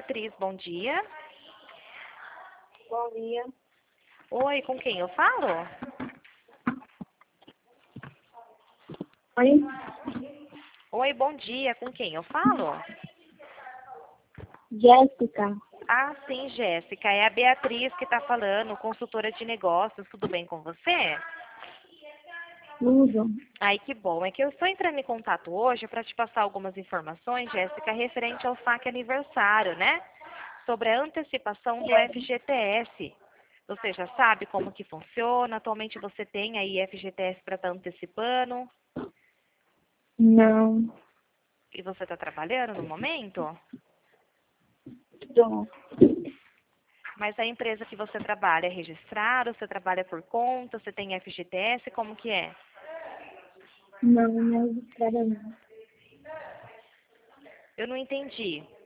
Beatriz, bom dia. Bom dia. Oi, com quem eu falo? Oi? Oi, bom dia, com quem eu falo? Jéssica. Ah, sim, Jéssica, é a Beatriz que está falando, consultora de negócios, tudo bem com você? Tudo. Ai, que bom. É que eu estou entrando em contato hoje para te passar algumas informações, Jéssica, referente ao saque aniversário, né? Sobre a antecipação do FGTS. Você já sabe como que funciona? Atualmente você tem aí FGTS para estar antecipando? Não. E você está trabalhando no momento? Tô. Mas a empresa que você trabalha é registrada? Você trabalha por conta? Você tem FGTS? Como que é? Não, não é registrada não. Eu não entendi.